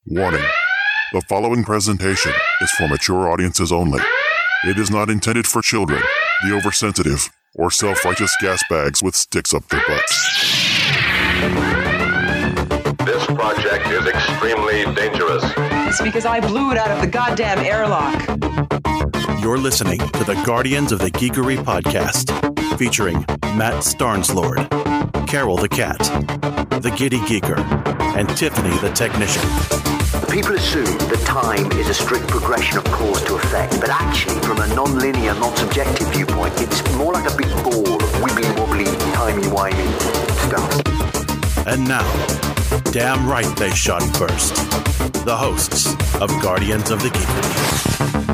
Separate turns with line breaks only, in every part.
Warning. The following presentation is for mature audiences only. It is not intended for children, the oversensitive, or self-righteous gas bags with sticks up their butts.
This project is extremely dangerous.
It's because I blew it out of the goddamn airlock.
You're listening to the Guardians of the Geekery podcast, featuring Matt Starnslord, Carol the Cat, the Giddy Geeker, and Tiffany the Technician.
People assume that time is a strict progression of cause to effect, but actually, from a non-linear, non-subjective viewpoint, it's more like a big ball of wibbly-wobbly, timey-wimey stuff.
And now, damn right they shot first, the hosts of Guardians of the Geekery.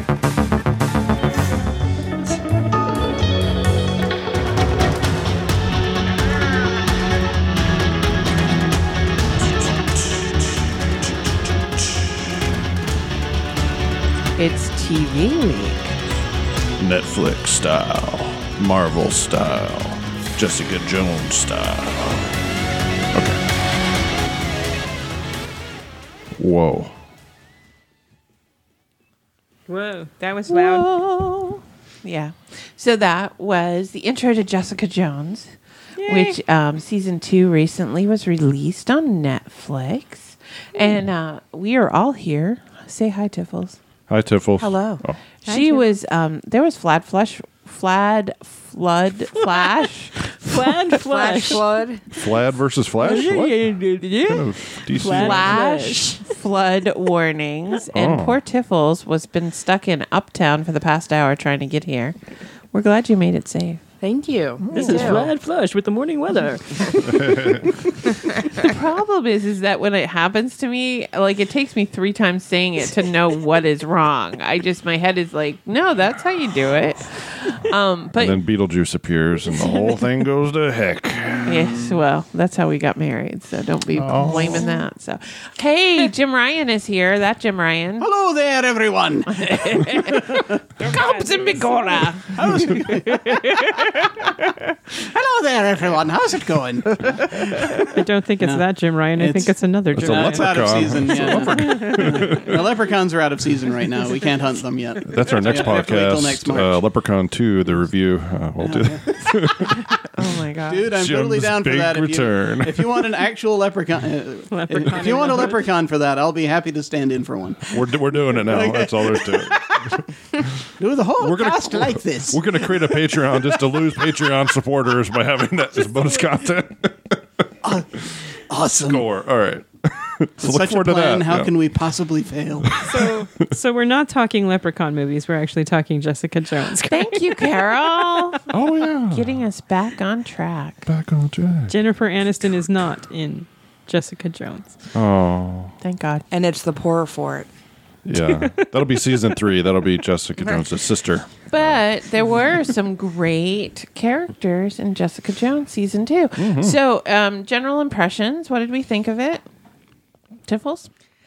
It's TV week.
Netflix style, Marvel style, Jessica Jones style. Okay. Whoa.
Whoa, that was loud. Whoa. Yeah. So that was the intro to Jessica Jones, which season 2 recently was released on Netflix. And we are all here. Say hi, Tiffles.
Hi, Tiffles.
Hello.
Oh.
She was, there was Flad Flash.
Flad
Flad versus Flash? What?
Yeah.
Kind of DC.
Flash flood warnings. And poor Tiffles was been stuck in Uptown for the past hour trying to get here. We're glad you made it safe.
Thank you.
This is Flad Flush with the morning weather.
The problem is that when it happens to me, like it takes me 3 times saying it to know what is wrong. My head is like, no, that's how you do it. But
And then Beetlejuice appears and the whole thing goes to heck.
yes, well, that's how we got married. So don't be blaming that. So, hey, Jim Ryan is here. That Jim Ryan.
Hello there, everyone.
Comes in Bigora.
Hello there, everyone. How's it going?
I don't think it's that Jim Ryan. I think it's another Jim Ryan.
It's out of season.
It's a
Yeah.
leprechaun.
The leprechauns are out of season right now. We can't hunt them yet.
That's our next
We have to wait till next
podcast.
March.
Leprechaun 2, the review. We'll do that.
Oh my God.
Dude, I'm totally
Jim's
down for
big
that.
return.
If you want an actual leprechaun, if you want a leprechaun for that, I'll be happy to stand in for one.
We're doing it now. That's all there's to it.
Do the whole
We're gonna-
cast like this.
We're going to create a Patreon just to lose Patreon supporters by having that as bonus content.
Awesome.
Score. All right. So look
Such a
forward to
plan.
that.
How
Yeah.
can we possibly fail?
So we're not talking Leprechaun movies. We're actually talking Jessica Jones.
Thank you, Carol.
Oh, yeah.
Getting us back on track.
Back on track.
Jennifer Aniston is not in Jessica Jones.
Oh,
Thank God.
And it's the poorer for it.
yeah. That'll be season 3. That'll be Jessica Jones' sister.
But there were some great characters in Jessica Jones season 2. Mm-hmm. So, general impressions. What did we think of it? Tiffles?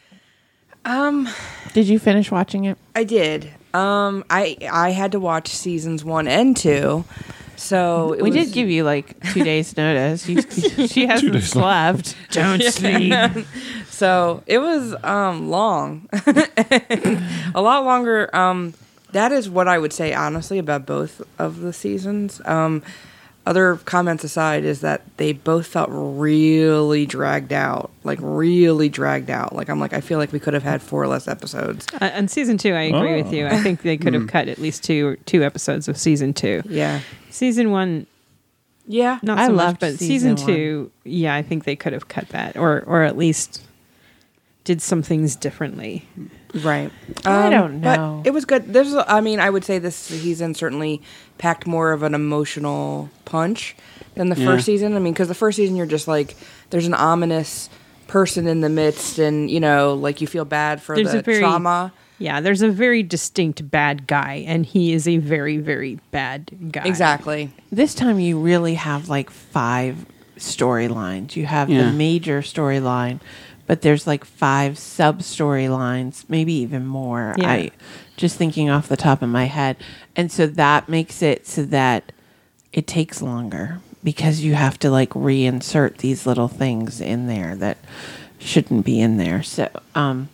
Did you finish watching it?
I did. I had to watch seasons 1 and 2. So
We did give you like 2 days notice. She hasn't slept. Don't sleep.
So it was long, a lot longer. That is what I would say honestly about both of the seasons. Other comments aside, is that they both felt really dragged out. Like I feel like we could have had 4 less episodes.
On season 2, I agree with you. I think they could have cut at least two episodes of season 2.
Yeah.
Season 1,
Yeah.
not
I
so much,
loved
but
season
season 2, yeah, I think they could have cut that, or at least did some things differently.
Right.
I don't know.
But it was good. I would say this season certainly packed more of an emotional punch than the first season. I mean, because the first season you're just like, there's an ominous person in the midst, and like you feel bad for the trauma.
Yeah, there's a very distinct bad guy, and he is a very, very bad guy.
Exactly.
This time you really have like 5 storylines. You have the major storyline, but there's like 5 sub-storylines, maybe even more.
Yeah.
I just thinking off the top of my head. And so that makes it so that it takes longer because you have to like reinsert these little things in there that shouldn't be in there. So,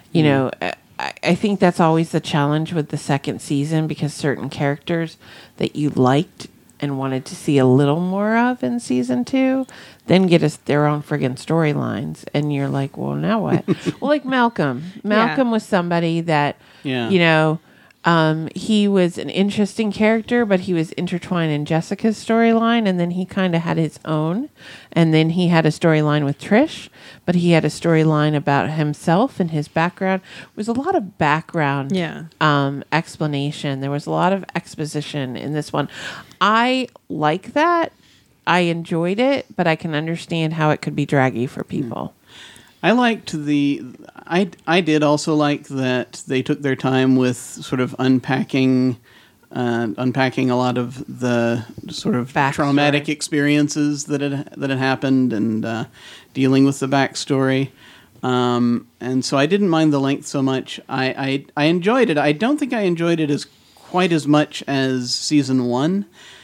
You know, I think that's always the challenge with the second season, because certain characters that you liked and wanted to see a little more of in season 2 then get us their own friggin' storylines, and you're like, well, now what? Well, like Malcolm was somebody that you know, he was an interesting character, but he was intertwined in Jessica's storyline, and then he kind of had his own, and then he had a storyline with Trish, but he had a storyline about himself and his background. There was a lot of background explanation. There was a lot of exposition in this one. I like that. I enjoyed it, but I can understand how it could be draggy for people.
I liked I did also like that they took their time with sort of unpacking a lot of the sort of traumatic experiences that had happened, and dealing with the backstory. And so I didn't mind the length so much. I enjoyed it. I don't think I enjoyed it as quite as much as season 1,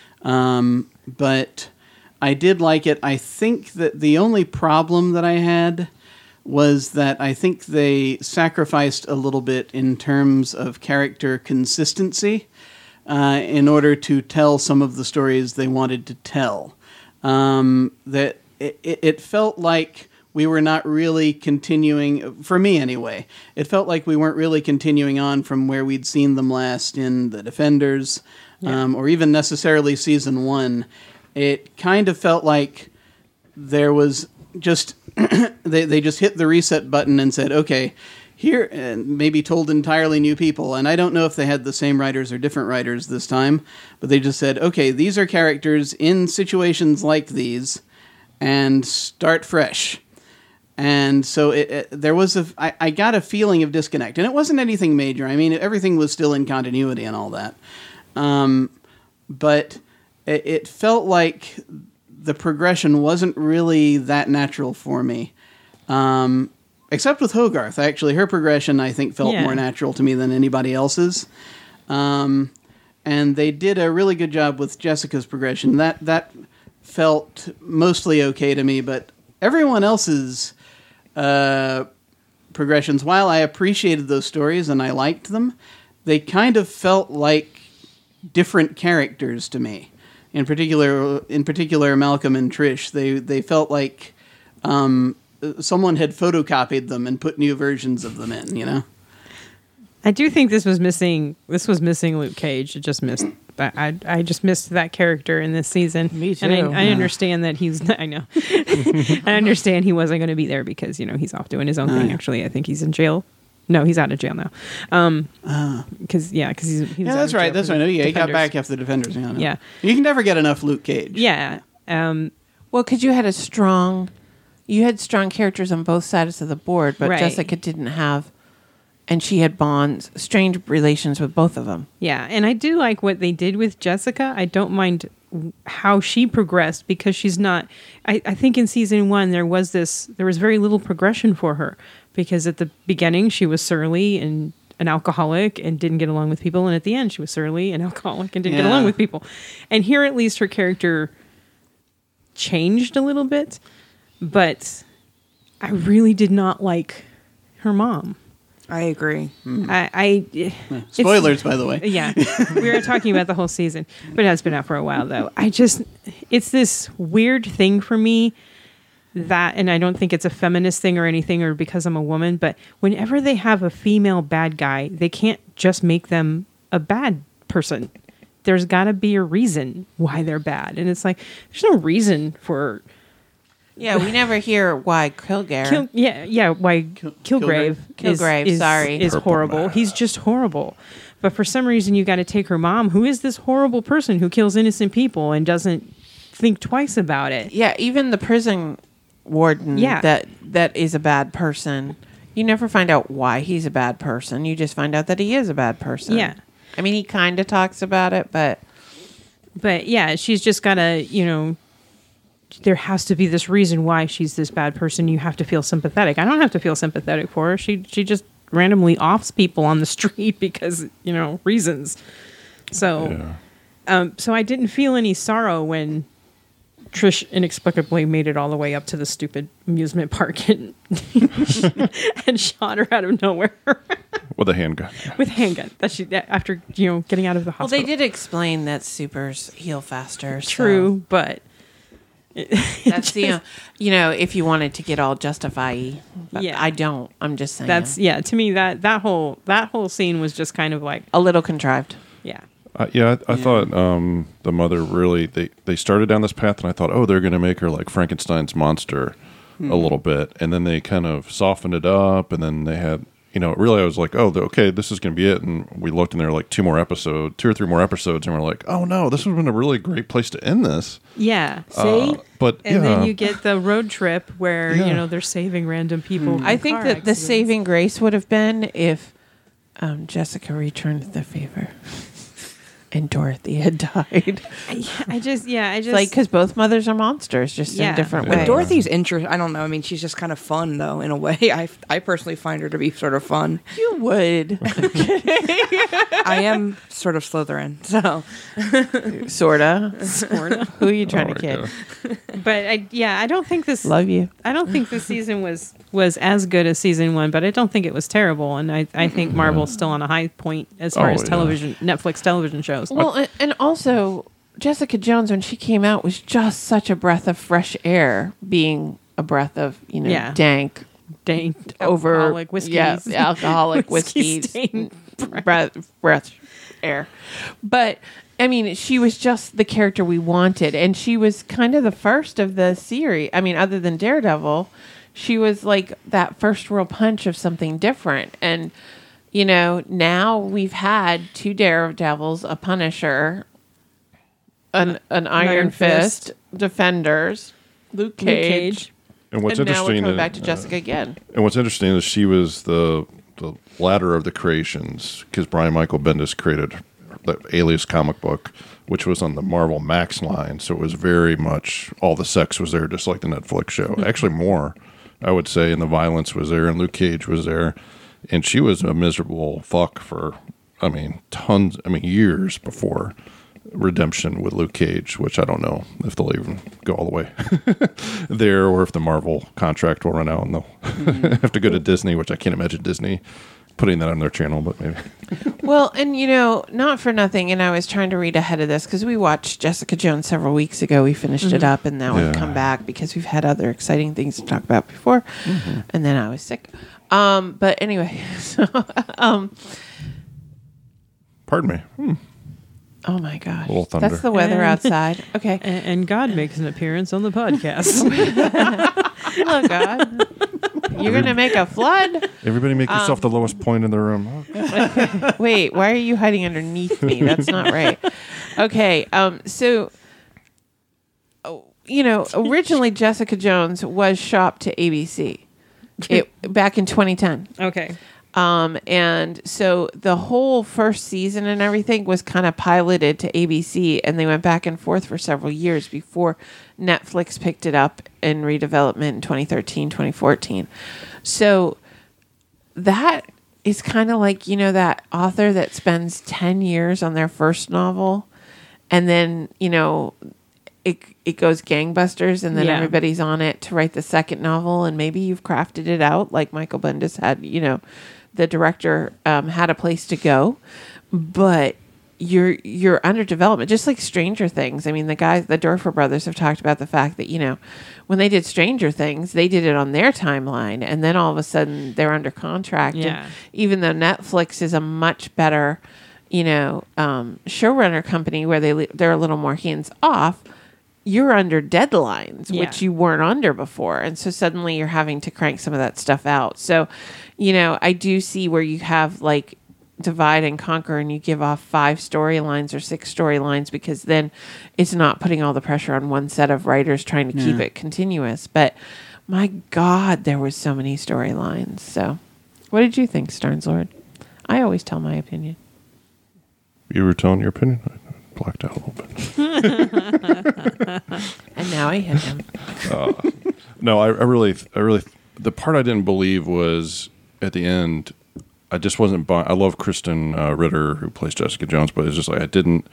but I did like it. I think that the only problem that I had was that I think they sacrificed a little bit in terms of character consistency in order to tell some of the stories they wanted to tell. That it felt like we were not really continuing, for me anyway, it felt like we weren't really continuing on from where we'd seen them last in The Defenders, or even necessarily season 1. It kind of felt like there was just they just hit the reset button and said, okay, here, and maybe told entirely new people. And I don't know if they had the same writers or different writers this time, but they just said, okay, these are characters in situations like these, and start fresh. And so there was I got a feeling of disconnect, and it wasn't anything major. I mean, everything was still in continuity and all that. But it felt like the progression wasn't really that natural for me. Except with Hogarth. Actually, her progression, I think, felt more natural to me than anybody else's. And they did a really good job with Jessica's progression. That felt mostly okay to me, but everyone else's progressions, while I appreciated those stories and I liked them, they kind of felt like different characters to me. In particular, Malcolm and Trish, they felt like someone had photocopied them and put new versions of them in. You know,
I do think this was missing Luke Cage. It just missed. I just missed that character in this season.
Me too.
And I understand that he's. I know. I understand he wasn't going to be there because he's off doing his own thing. Actually, I think he's in jail. No, he's out of jail now. Because he was
that's right. That's right. No, he got back after the Defenders. Yeah, you can never get enough Luke Cage.
Yeah.
Well, because you had strong characters on both sides of the board, but Jessica didn't have, and she had strange relations with both of them.
Yeah, and I do like what they did with Jessica. I don't mind how she progressed, because she's not. I think in season 1 there was very little progression for her. Because at the beginning, she was surly and an alcoholic and didn't get along with people. And at the end, she was surly and alcoholic and didn't get along with people. And here, at least, her character changed a little bit. But I really did not like her mom.
I agree.
Spoilers, by the way.
Yeah. We were talking about the whole season. But it has been out for a while, though. It's this weird thing for me. That, and I don't think it's a feminist thing or anything, or because I'm a woman, but whenever they have a female bad guy, they can't just make them a bad person. There's got to be a reason why they're bad. And it's like, there's no reason for...
Yeah, we never hear why Kilgrave.
Why Kilgrave is horrible. He's just horrible. But for some reason, you got to take her mom, who is this horrible person who kills innocent people and doesn't think twice about it.
Yeah, even the prison warden that is a bad person, you never find out why he's a bad person. You just find out that he is a bad person.
Yeah.
I mean, he kind of talks about it, but
yeah, she's just got to, there has to be this reason why she's this bad person. You have to feel sympathetic. I don't have to feel sympathetic for her. She just randomly offs people on the street because, reasons. So, so I didn't feel any sorrow when Trish inexplicably made it all the way up to the stupid amusement park and shot her out of nowhere
With a handgun.
with a handgun. After getting out of the
Well,
hospital.
they did explain that supers heal faster. so
True, but
that's the if you wanted to get all justify-y. But
Yeah.
I don't. I'm just saying
to me that whole scene was just kind of like
a little contrived.
yeah.
I thought the mother really they started down this path, and I thought, oh, they're going to make her like Frankenstein's monster a little bit, and then they kind of softened it up, and then they had really I was like, oh, okay, this is going to be it, and we looked, and there were like 2 or 3 more episodes, and we're like, oh no, this would have been a really great place to end this.
Yeah. See?
But
And then you get the road trip where, they're saving random people. from
I think
car
that the
accidents.
saving grace would have been if Jessica returned the favor and Dorothy had died.
I just
Like, because both mothers are monsters, just in different
But
ways.
Dorothy's interest, I don't know. I mean, she's just kind of fun, though, in a way. I personally find her to be sort of fun.
You would.
I am sort of Slytherin, so.
Sorta. Who are you trying to
my
kid?
But I don't think this
Love you.
I don't think this season was as good as season 1, but I don't think it was terrible, and I think Marvel's still on a high point as far as Netflix television shows.
Well, and also, Jessica Jones, when she came out, was just such a breath of fresh air, being a breath of, dank, over
alcoholic whiskeys.
Yeah, alcoholic whiskeys,
Whiskey-stained
breath air. But I mean, she was just the character we wanted, and she was kind of the first of the series. I mean, other than Daredevil, she was like that first real punch of something different. And now we've had 2 Daredevils, a Punisher, an Iron Fist, Defenders, Luke Cage.
And what's
and now we're
interesting
coming back to Jessica again.
And what's interesting is she was the latter of the creations, because Brian Michael Bendis created the Alias comic book, which was on the Marvel Max line. So it was very much all the sex was there, just like the Netflix show. Actually, more, I would say, and the violence was there, and Luke Cage was there. And she was a miserable fuck for, years before Redemption with Luke Cage, which I don't know if they'll even go all the way there, or if the Marvel contract will run out and they'll have to go to Disney, which I can't imagine Disney putting that on their channel, but maybe.
Well, and not for nothing, and I was trying to read ahead of this because we watched Jessica Jones several weeks ago. We finished it up, and now we've come back because we've had other exciting things to talk about before, and then I was sick. But anyway,
Pardon me.
Oh my gosh,
Little thunder.
that's the weather outside. Okay,
and God makes an appearance on the podcast.
hello God, you're gonna make a flood.
Everybody make yourself the lowest point in the room.
Wait, why are you hiding underneath me? That's not right. Okay, so originally Jessica Jones was shopped to ABC back in 2010.
Okay.
And so the whole first season and everything was kind of piloted to ABC, and they went back and forth for several years before Netflix picked it up in redevelopment in 2013, 2014. So that is kind of like, that author that spends 10 years on their first novel, and then, it goes gangbusters, and then everybody's on it to write the second novel, and maybe you've crafted it out like Michael Bendis had, the director had a place to go, but you're under development, just like Stranger Things. I mean, the Dorfer brothers have talked about the fact that, when they did Stranger Things, they did it on their timeline, and then all of a sudden they're under contract.
Yeah.
And even though Netflix is a much better, showrunner company where they're a little more hands off, you're under deadlines, which you weren't under before. And so suddenly you're having to crank some of that stuff out. So, I do see where you have like divide and conquer, and you give off 5 storylines or 6 storylines, because then it's not putting all the pressure on one set of writers trying to keep it continuous. But my God, there was so many storylines. So what did you think, Starnes Lord? I always tell my opinion.
You were telling your opinion? I blacked out a little bit.
And now I hit him.
No, I really, the part I didn't believe was at the end. I just wasn't buying. I love Kristen Ritter, who plays Jessica Jones, but it's just like I didn't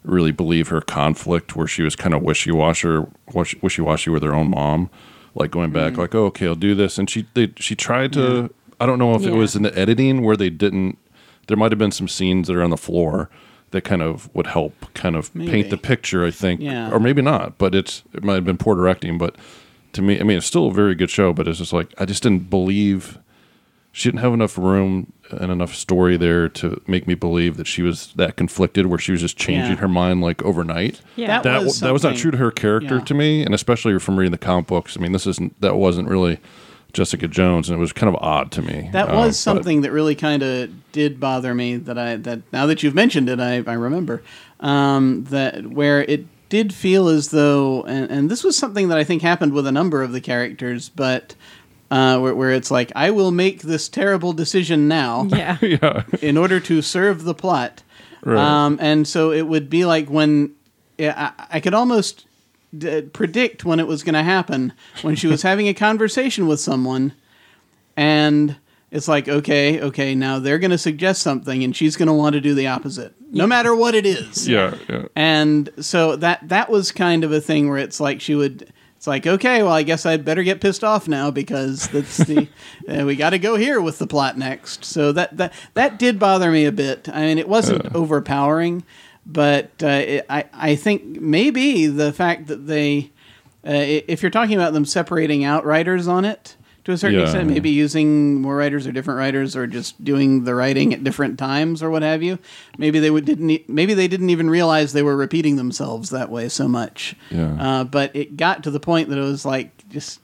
really believe her conflict where she was kind of wishy-washy with her own mom, like going back like, oh, okay, I'll do this. And she tried to, I don't know if it was in the editing where there might have been some scenes that are on the floor that kind of would help kind of paint the picture, I think, or maybe not, but it might have been poor directing. But to me, I mean, it's still a very good show, but it's just like, I just didn't believe, she didn't have enough room and enough story there to make me believe that she was that conflicted where she was just changing her mind like overnight.
Yeah.
That was not true to her character to me, and especially from reading the comic books. I mean, that wasn't really Jessica Jones, and it was kind of odd to me.
That was something that really kind of did bother me. That now that you've mentioned it, I remember that where it did feel as though, and this was something that I think happened with a number of the characters, but where it's like, I will make this terrible decision now, in order to serve the plot,
Right.
And so it would be like when I could almost predict when it was going to happen, when she was having a conversation with someone and it's like, okay, now they're going to suggest something and she's going to want to do the opposite, no matter what it is.
Yeah.
And so that was kind of a thing where it's like it's like, okay, well, I guess I'd better get pissed off now because that's the we got to go here with the plot next. So that did bother me a bit. I mean, it wasn't overpowering, but I think maybe the fact that they, if you're talking about them separating out writers on it to a certain extent, maybe using more writers or different writers or just doing the writing at different times or what have you, maybe they didn't even realize they were repeating themselves that way so much.
Yeah.
But it got to the point that it was like, just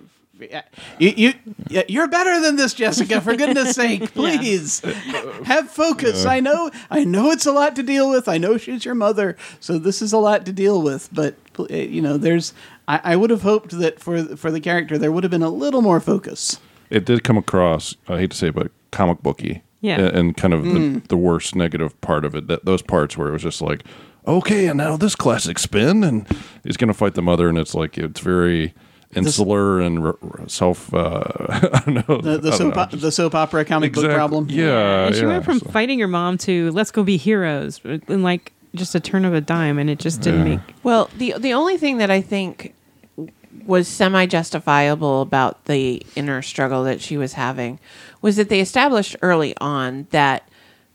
you're better than this, Jessica. For goodness' sake, please have focus. I know it's a lot to deal with. I know she's your mother, so this is a lot to deal with. But there's. I would have hoped that for the character there would have been a little more focus.
It did come across, I hate to say it, but comic booky.
Yeah.
And kind of the worst negative part of it. Those parts where it was just like, okay, and now this classic spin, and he's going to fight the mother, and it's like it's very insular and self. I don't know.
The soap opera comic book problem.
Yeah.
And she went from fighting her mom to let's go be heroes in like just a turn of a dime, and it just didn't make.
Well, the only thing that I think was semi-justifiable about the inner struggle that she was having was that they established early on that,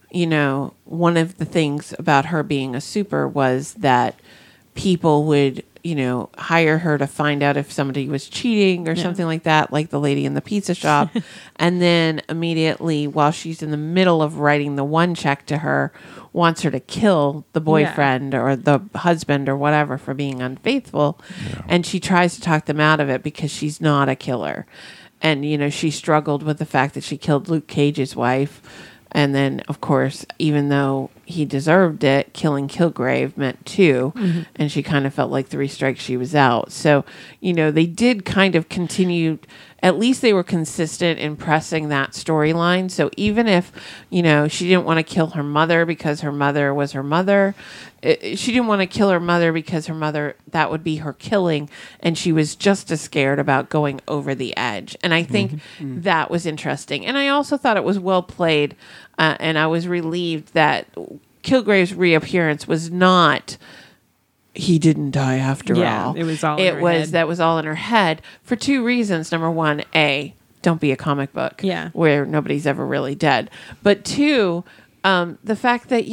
one of the things about her being a super was that people would, hire her to find out if somebody was cheating or something like that, like the lady in the pizza shop. And then immediately, while she's in the middle of writing the one check to her, wants her to kill the boyfriend or the husband or whatever for being unfaithful. Yeah. And she tries to talk them out of it because she's not a killer. And, she struggled with the fact that she killed Luke Cage's wife. And then, of course, even though he deserved it, killing Kilgrave meant two. Mm-hmm. And she kind of felt like 3 strikes, she was out. So, they did kind of continue, at least they were consistent in pressing that storyline. So even if, she didn't want to kill her mother because her mother was her mother, she didn't want to kill her mother because her mother, that would be her killing. And she was just as scared about going over the edge. And I think that was interesting. And I also thought it was well played. And I was relieved that Kilgrave's reappearance was not, he didn't die after all.
It was all in her head.
That was all in her head for 2 reasons. Number one, don't be a comic book where nobody's ever really dead. But 2, the fact that,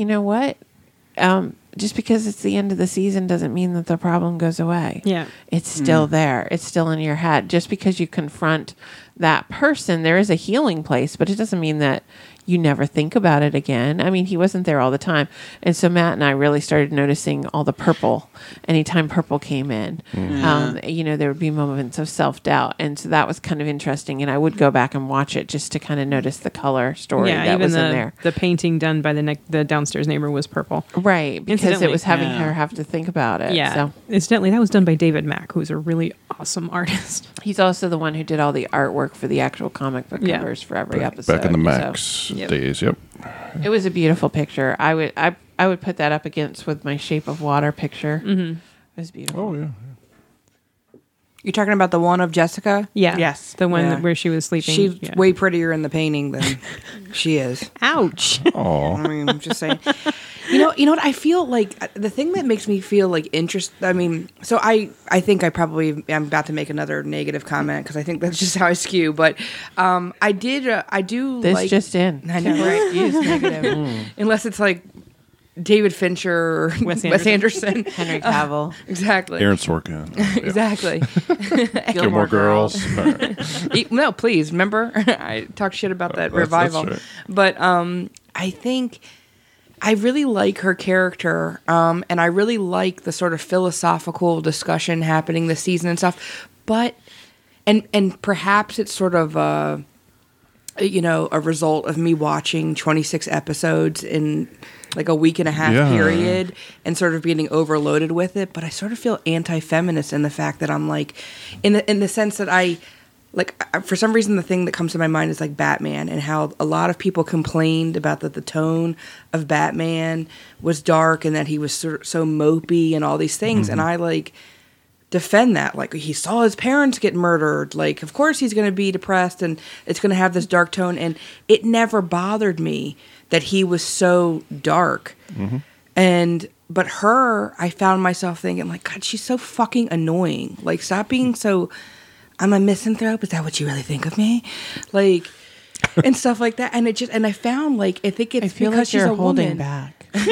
just because it's the end of the season doesn't mean that the problem goes away.
Yeah.
It's still there. It's still in your head. Just because you confront that person, there is a healing place, but it doesn't mean that you never think about it again. I mean, he wasn't there all the time. And so Matt and I really started noticing all the purple. Anytime purple came in, there would be moments of self-doubt. And so that was kind of interesting. And I would go back and watch it just to kind of notice the color story that was in there.
The painting done by the downstairs neighbor was purple.
Right, because it was having her have to think about it.
Yeah.
So.
Incidentally, that was done by David Mack, who's a really awesome artist.
He's also the one who did all the artwork for the actual comic book covers for every episode.
Back in the Max days, yep.
It was a beautiful picture. I would put that up against with my Shape of Water picture. Mm-hmm. It was beautiful.
Oh, yeah.
You're talking about the one of Jessica?
Yeah.
Yes.
The one where she was sleeping.
She's way prettier in the painting than she is.
Ouch.
Oh.
I mean, I'm just saying. You know what? I feel like the thing that makes me feel like interest. I mean, so I think I probably am about to make another negative comment because I think that's just how I skew. But I do
This
like
just in.
I know, right?
Use negative.
Unless it's like David Fincher or Wes Anderson.
Henry Cavill.
Exactly.
Aaron Sorkin.
Exactly.
Gilmore Girls.
No, please. Remember, I talked shit about that revival.
That's
But I think I really like her character, and I really like the sort of philosophical discussion happening this season and stuff. But and perhaps it's sort of a result of me watching 26 episodes in like a week and a half period and sort of getting overloaded with it. But I sort of feel anti-feminist in the fact that I'm like, in the sense that I, like, for some reason, the thing that comes to my mind is like Batman and how a lot of people complained about that the tone of Batman was dark and that he was so mopey and all these things. And I like defend that. Like, he saw his parents get murdered. Like, of course he's going to be depressed and it's going to have this dark tone. And it never bothered me that he was so dark. But her, I found myself thinking like, God, she's so fucking annoying. Like, stop being so, I'm a misanthrope. Is that what you really think of me? Like, and stuff like that. And I found like, I think it's
feel
because
like
she's
you're
a
holding
woman.
back.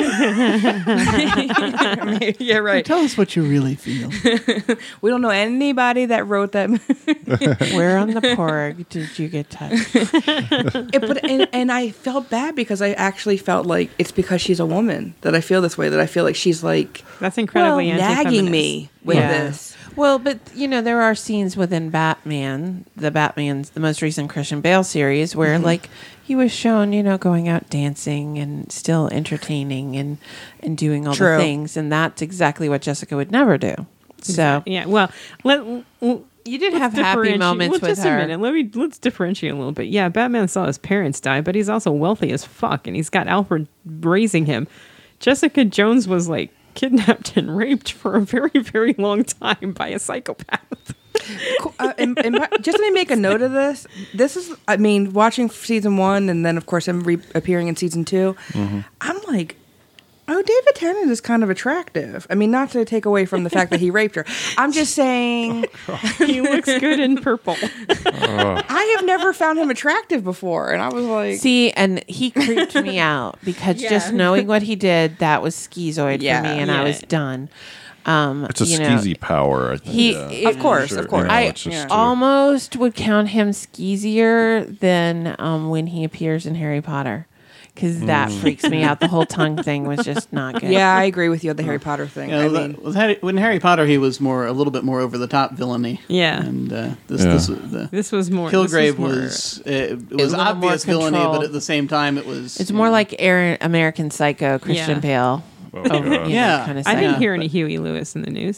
Yeah, right.
Tell us what you really feel.
We don't know anybody that wrote that.
Where on the porg did you get touched?
And I felt bad because I actually felt like it's because she's a woman that I feel this way. That I feel like she's like
That's incredibly
nagging me with this.
Well, but there are scenes within Batman, the most recent Christian Bale series, where like he was shown, going out dancing and still entertaining and doing all the things, and that's exactly what Jessica would never do. So
yeah, well,
you did have happy moments with
just
her.
A minute. Let's differentiate a little bit. Yeah, Batman saw his parents die, but he's also wealthy as fuck, and he's got Alfred raising him. Jessica Jones was like kidnapped and raped for a very, very long time by a psychopath.
And just let me make a note of this. This is, I mean, watching season 1 and then, of course, him appearing in season 2, I'm like, oh, David Tennant is kind of attractive. I mean, not to take away from the fact that he raped her. I'm just saying.
He looks good in purple.
I have never found him attractive before. And I was like.
See, and he creeped me out because just knowing what he did, that was schizoid for me, and I was done.
It's a skeezy power. I think.
Of course.
I almost would count him skeezier than when he appears in Harry Potter. Because that freaks me out. The whole tongue thing was just not good.
Yeah, I agree with you on the Harry Potter thing.
When Harry Potter, he was a little bit more over the top villainy.
Yeah,
and
this was more.
Kilgrave was obvious villainy, but at the same time, it's
more like American Psycho, Christian Bale.
Oh,
kind of
I didn't hear any Huey Lewis in the news.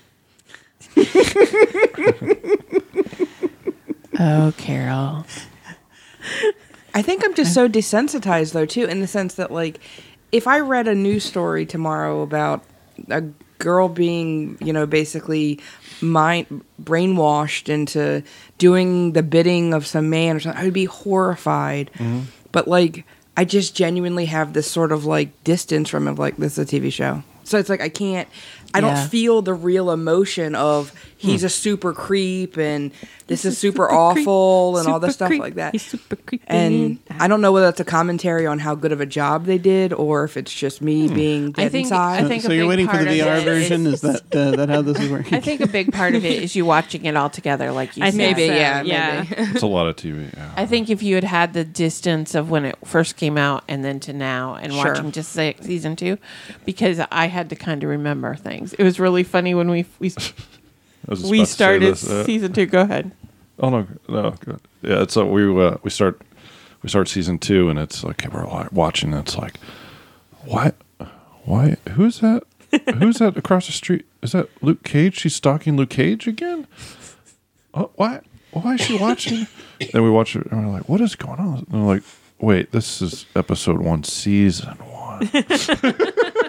Oh, Carol.
I think I'm just so desensitized, though, too, in the sense that, like, if I read a news story tomorrow about a girl being, basically brainwashed into doing the bidding of some man or something, I would be horrified. But, like, I just genuinely have this sort of, like, distance from it, like, this is a TV show. So it's like I don't feel the real emotion of he's a super creep and this is super awful and all this stuff like that.
He's super creepy.
And I don't know whether that's a commentary on how good of a job they did or if it's just me being dead inside.
I think
so. You're waiting for the VR version? Is that how this is working?
I think a big part of it is you watching it all together, like you said.
Maybe.
It's a lot of TV. Yeah.
I think if you had the distance of when it first came out and then to now and watching just season 2, because I had to kind of remember things. It was really funny when we started season 2. Go ahead.
Oh no, good. Yeah, it's we start season 2 and it's like we're watching. And it's like, why? Who's that? Who's that across the street? Is that Luke Cage? She's stalking Luke Cage again. Oh, why? Why is she watching? Then we watch it and we're like, what is going on? And we're like, wait, this is episode 1, season 1.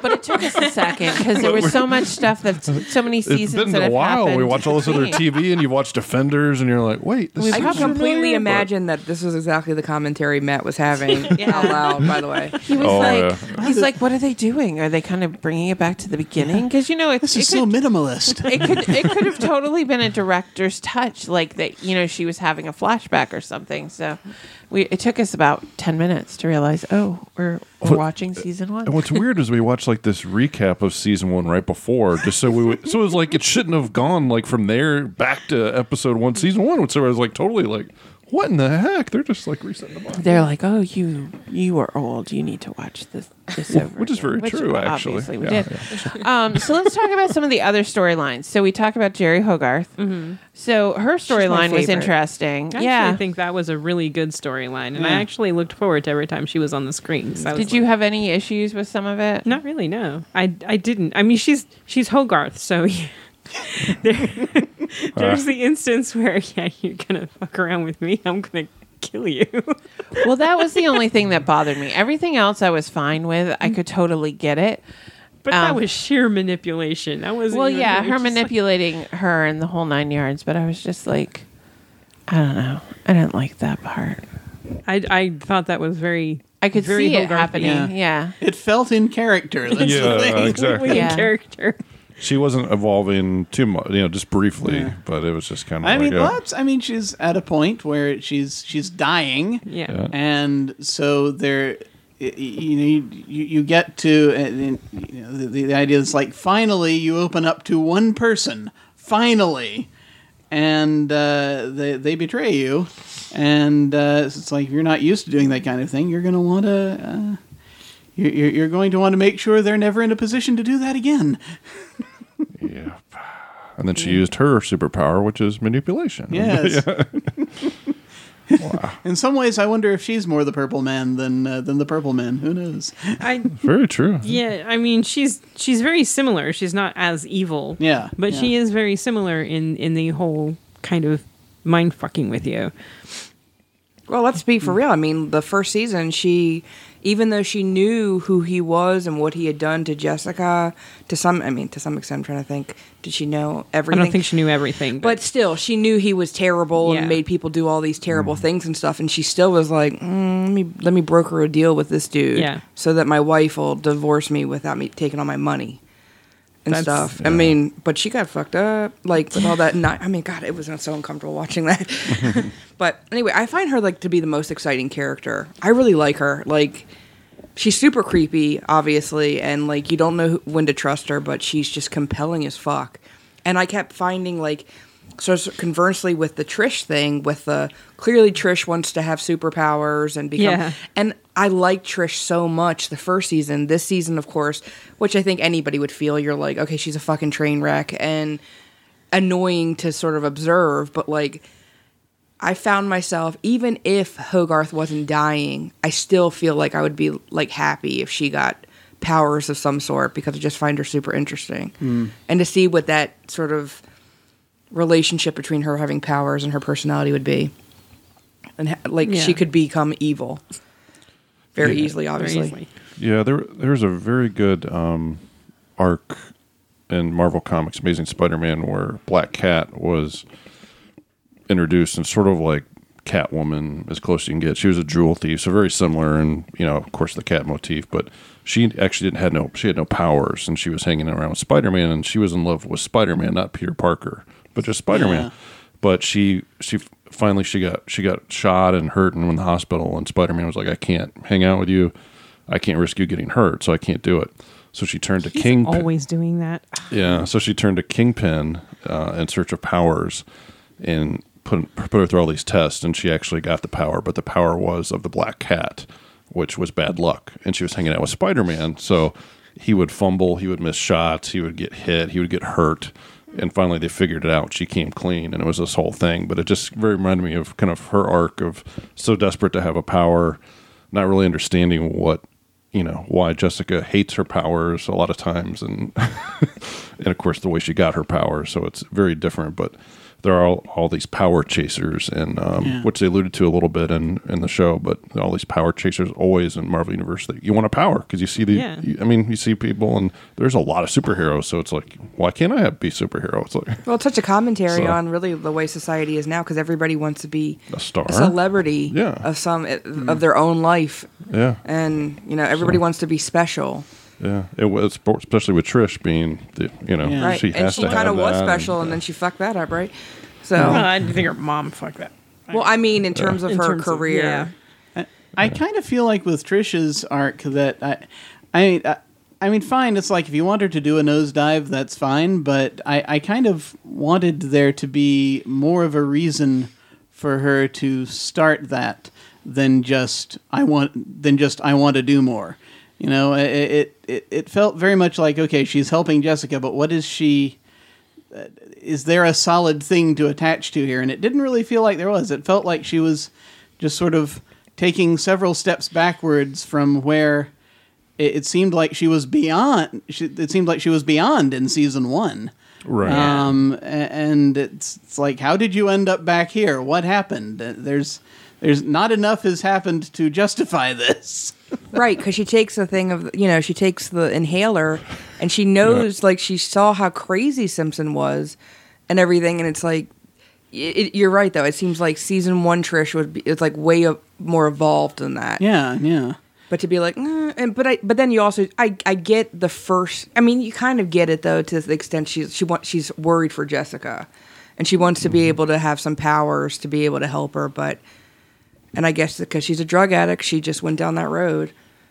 but it took us a second because there was so much stuff that so many seasons.
It's been
that
a
have
while.
happened
We watch all this other TV, and you watch Defenders, and you're like, wait, this
I
seems
can completely
familiar, but-
imagine that this was exactly the commentary Matt was having out loud, by the way.
He was
Oh,
he's like, what are they doing? Are they kind of bringing it back to the beginning? Because
This is so minimalist.
it could have totally been a director's touch, like that. She was having a flashback or something. So it took us about 10 minutes to realize, we're watching season 1.
And what's weird is we watched like this recap of season 1 right before, just so we would. So it was like it shouldn't have gone like from there back to episode 1, season 1. So I was like totally like, what in the heck? They're just like resetting the bar.
They're like, you are old. You need to watch this over.
Which is very true, actually.
Obviously, we
Yeah,
did. So let's talk about some of the other storylines. So we talked about Jerry Hogarth.
Mm-hmm.
So her storyline was
favorite.
interesting.
I actually think that was a really good storyline, and I actually looked forward to every time she was on the screen. So
Did you have any issues with some of it?
Not really. No, I didn't. I mean, she's Hogarth, so yeah. There's the instance where you're gonna fuck around with me. I'm gonna kill you.
Well, that was the only thing that bothered me. Everything else I was fine with. I could totally get it.
But that was sheer manipulation. That was
Well, yeah, her manipulating her and the whole 9 yards. But I was just like, I don't know. I didn't like that part.
I thought that was very.
I could
very
see it
Hogarthy.
happening. Yeah.
It felt in character. That's the thing.
exactly.
Yeah.
Character.
She wasn't evolving too much, just briefly, but it was just kind of.
She's at a point where she's dying.
Yeah.
And so there, you get to the idea is like finally you open up to one person, finally, and they betray you, and it's like if you're not used to doing that kind of thing, you're going to want to. You're going to want to make sure they're never in a position to do that again.
Yeah. And then she used her superpower, which is manipulation.
Yes. Wow. In some ways, I wonder if she's more the Purple Man than the Purple Man. Who knows?
Very true.
Yeah, I mean, she's very similar. She's not as evil.
Yeah.
But she is very similar in the whole kind of mind fucking with you.
Well, let's be for real. I mean, the first season, even though she knew who he was and what he had done to Jessica, to some extent, I'm trying to think, did she know everything?
I don't think she knew everything.
But still, she knew he was terrible and made people do all these terrible things and stuff, and she still was like, let me broker a deal with this dude so that my wife will divorce me without me taking all my money. And stuff. Yeah. I mean, but she got fucked up, like with all that. God, it was so uncomfortable watching that. But anyway, I find her to be the most exciting character. I really like her. Like, she's super creepy, obviously, and you don't know when to trust her, but she's just compelling as fuck. And I kept finding so conversely with the Trish thing, clearly Trish wants to have superpowers and become, and I like Trish so much the first season. This season, of course, which I think anybody would feel, you're like, okay, she's a fucking train wreck and annoying to sort of observe, but I found myself, even if Hogarth wasn't dying, I still feel like I would be happy if she got powers of some sort, because I just find her super interesting. And to see what that sort of relationship between her having powers and her personality would be, and she could become evil very easily, obviously.
Yeah, there's a very good arc in Marvel Comics, Amazing Spider-Man, where Black Cat was introduced and sort of like Catwoman as close as you can get. She was a jewel thief, so very similar, and of course the cat motif, but she actually had no powers, and she was hanging around with Spider-Man, and she was in love with Spider-Man, not Peter Parker, but just Spider-Man. Yeah. But she finally got shot and hurt and in the hospital, and Spider-Man was like, I can't hang out with you. I can't risk you getting hurt, so I can't do it. So she turned to Kingpin.
Always doing that.
Yeah, so she turned to Kingpin in search of powers and put her through all these tests, and she actually got the power, but the power was of the Black Cat, which was bad luck. And she was hanging out with Spider-Man, so he would fumble, he would miss shots, he would get hit, he would get hurt. And finally they figured it out. She came clean, and it was this whole thing. But it just very reminded me of kind of her arc of so desperate to have a power, not really understanding why Jessica hates her powers a lot of times. And and of course the way she got her powers. So it's very different. But there are all these power chasers, and which they alluded to a little bit in the show, but all these power chasers always in Marvel Universe that you want a power because you see you see people, and there's a lot of superheroes, so it's like, why can't I be superhero? It's like,
well, it's such a commentary on really the way society is now, because everybody wants to be
a star,
a celebrity of some of their own life, and everybody wants to be special.
Yeah, it was, especially with Trish being
right.
She has
and she kind of was special, and then she fucked that up, right? So
I think her mom fucked that.
Well, I mean, in terms of her career,
I kind of feel like with Trish's arc that I mean, fine. It's like if you want her to do a nosedive, that's fine. But I kind of wanted there to be more of a reason for her to start that than just I want to do more. It felt very much like, okay, she's helping Jessica, but what is she? Is there a solid thing to attach to here? And it didn't really feel like there was. It felt like she was just sort of taking several steps backwards from where it seemed like she was beyond. It seemed like she was beyond in season 1.
Right.
And it's like, how did you end up back here? What happened? There's not enough has happened to justify this.
Right, because she takes the thing of, she takes the inhaler, and she knows, like, she saw how crazy Simpson was and everything, and it's like, you're right, though. It seems like season 1 Trish it's like way more evolved than that.
Yeah.
But to be like, but then you also, I get the first, I mean, you kind of get it, though, to the extent she's worried for Jessica, and she wants to be able to have some powers to be able to help her, but... And I guess because she's a drug addict, she just went down that road.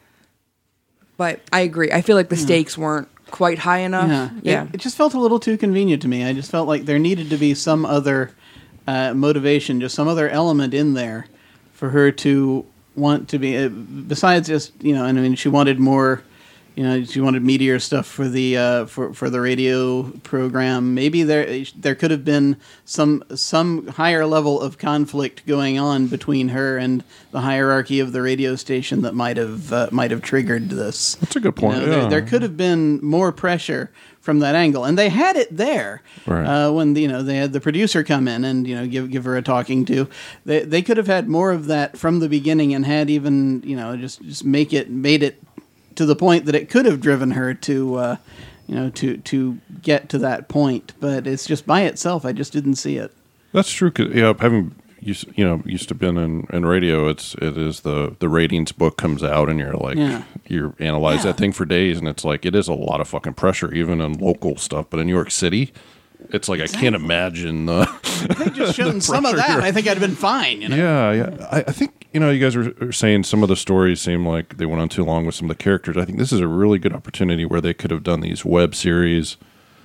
But I agree. I feel like the stakes weren't quite high enough. Yeah.
It just felt a little too convenient to me. I just felt like there needed to be some other motivation, just some other element in there for her to want to be, besides just, and I mean, she wanted more, she wanted meatier stuff for the for the radio program. Maybe there could have been some higher level of conflict going on between her and the hierarchy of the radio station that might have triggered this.
That's a good point.
There could have been more pressure from that angle, and they had it there.
Right.
When they had the producer come in and give her a talking to. They could have had more of that from the beginning and had even just made it to the point that it could have driven her to get to that point, but it's just by itself. I just didn't see it.
That's true. Cause, having used to been in radio, it is the ratings book comes out and you're like you analyze that thing for days, and it's like it is a lot of fucking pressure even in local stuff, but in New York City. It's like I can't imagine the.
They just shown some of that. Here. I think I'd have been fine.
Yeah. I think you guys are saying some of the stories seem like they went on too long with some of the characters. I think this is a really good opportunity where they could have done these web series.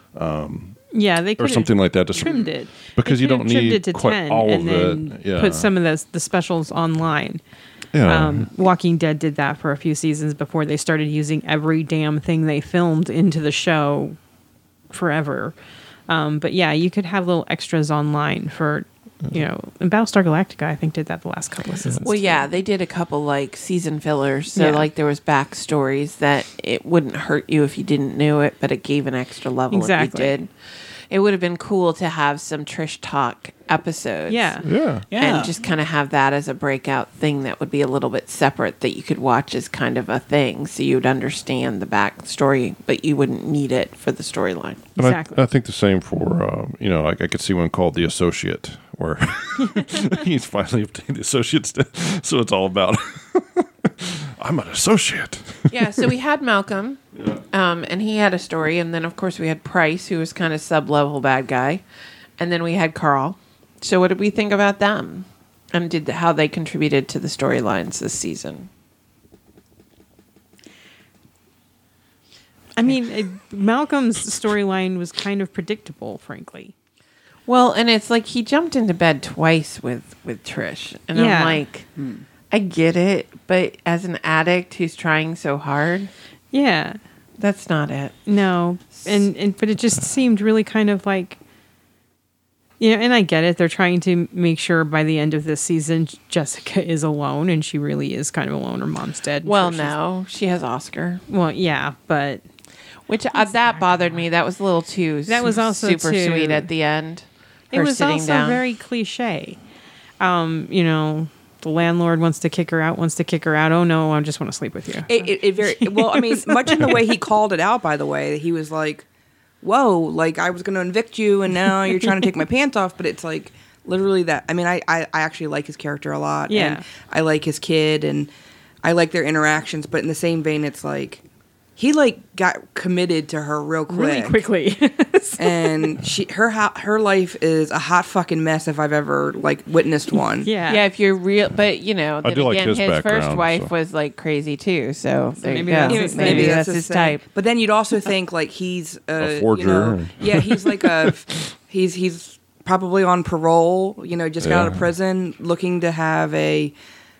They could
or something like that. To
trimmed it
because you don't need
it to
quite
10
all
and
of
then
it. Yeah.
Put some of the specials online.
Yeah.
Walking Dead did that for a few seasons before they started using every damn thing they filmed into the show forever. But yeah, you could have little extras online for, and Battlestar Galactica, I think, did that the last couple of seasons.
Well, yeah, they did a couple like season fillers. So like there was backstories that it wouldn't hurt you if you didn't know it, but it gave an extra level if you did. It would have been cool to have some Trish Talk episodes.
Yeah.
And just kind of have that as a breakout thing that would be a little bit separate that you could watch as kind of a thing. So you'd understand the backstory, but you wouldn't need it for the storyline.
Exactly.
I think the same for, I could see one called The Associate, where he's finally obtained the associate. So it's all about, I'm an associate.
Yeah, so we had Malcolm, and he had a story. And then, of course, we had Price, who was kind of sub-level bad guy. And then we had Carl. So what did we think about them? And how they contributed to the storylines this season?
I mean, Malcolm's storyline was kind of predictable, frankly.
Well, and it's like he jumped into bed twice with Trish. And I'm like, I get it, but as an addict who's trying so hard, that's not it.
No, but it just seemed really kind of like, and I get it. They're trying to make sure by the end of this season, Jessica is alone, and she really is kind of alone. Her mom's dead.
Well, no, she has Oscar.
Well, yeah, but
that bothered me. That was a little too.
That was also
super sweet at the end.
It
her
was
sitting
also
down.
very cliche. You know, the landlord wants to kick her out. Oh no, I just want to sleep with you.
It very well. I mean, much in the way he called it out. By the way, he was like, "Whoa, like I was going to evict you, and now you're trying to take my pants off." But it's like literally that. I mean, I actually like his character a lot.
Yeah.
And I like his kid, and I like their interactions. But in the same vein, it's like he like got committed to her real quick,
Really quickly.
and her life is a hot fucking mess if I've ever like witnessed one.
Yeah.
Yeah, if you're real, but you know, then
do like
again,
his
his first
background,
wife
so.
was like crazy too. So there
maybe
you go.
that's his
Maybe
thing.
that's his
thing.
type.
But then you'd also think like he's
A forger.
yeah, he's like he's probably on parole. You know, just got out of
Yeah.
prison, looking to have a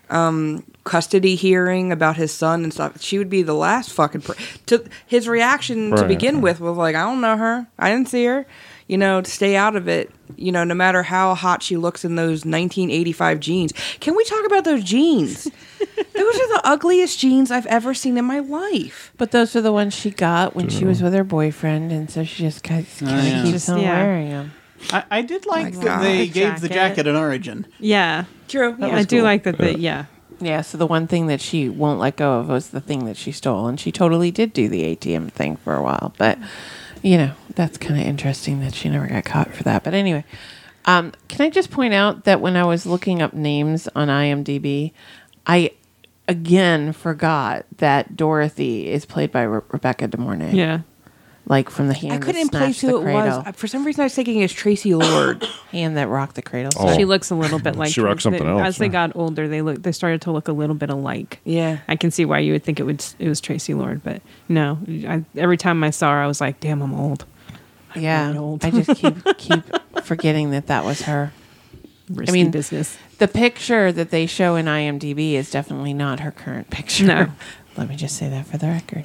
custody hearing about his son and stuff. She would be the last fucking to his reaction to
Right.
begin with was like, I don't know her, I didn't see her. You know, to stay out of it. You know, no matter how hot she looks in those 1985 jeans. Can we talk about those jeans? Those are the ugliest jeans I've ever seen in my life.
But those are the ones she got when she was with her boyfriend, and so she just kind of
yeah.
keeps on
Yeah.
wearing them.
I did like
my
that
God.
they
The
gave the
jacket.
jacket an origin.
Yeah.
True.
That
I
was
do
cool.
like that. Yeah.
Yeah, so the one thing that she won't let go of was the thing that she stole, and she totally did do the ATM thing for a while. But you know, that's kind of interesting that she never got caught for that. But anyway, can I just point out that when I was looking up names on IMDb, I again forgot that Dorothy is played by Rebecca De Mornay.
Yeah.
Like from the hand
I couldn't
that
place
snatched
who
the
it
cradle.
was. For some reason, I was thinking it was Tracy Lord.
Hand that rocked the cradle.
Oh.
She looks a little bit like
She rocked something else,
As they
yeah.
got older, they started to look a little bit alike.
Yeah.
I can see why you would think it was Tracy Lord, but no. Every time I saw her, I was like, "Damn, I'm old."
Yeah,
really old.
I just keep forgetting that was her.
Risky
mean,
business.
The picture that they show in IMDb is definitely not her current picture.
No.
Let me just say that for the record.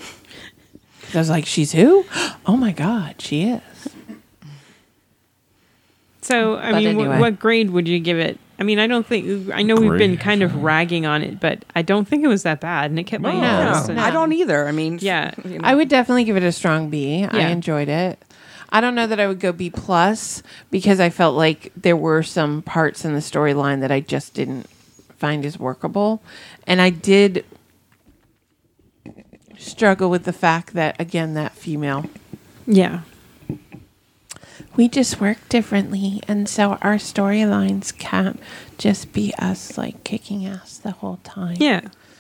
I was like, she's who? Oh my God, she is.
So, I
But
mean,
anyway.
what grade would you give it? I mean, I don't think I know we've been
Grade.
kind of ragging on it, but I don't think it was that bad, and it kept my
No.
interest.
No,
and-
I don't either. I mean,
Yeah.
you know.
I would definitely give it a strong B. I
Yeah.
enjoyed it. I don't know that I would go B plus because I felt like there were some parts in the storyline that I just didn't find as workable. And I did struggle with the fact that, again, that female.
Yeah.
We just work differently, and so our storylines can't just be us like kicking ass the whole time.
Yeah.